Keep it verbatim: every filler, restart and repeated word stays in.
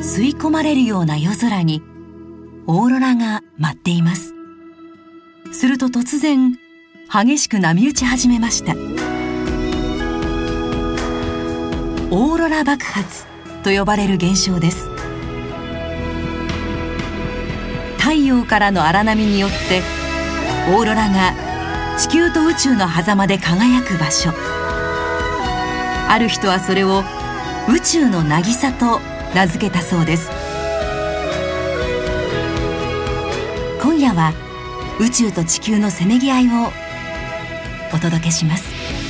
吸い込まれるような夜空にオーロラが舞っています。すると突然激しく波打ち始めました。オーロラ爆発と呼ばれる現象です。太陽からの荒波によってオーロラが地球と宇宙の狭間で輝く場所。ある人はそれを宇宙の渚と名付けたそうです。今夜は宇宙と地球のせめぎ合いをお届けします。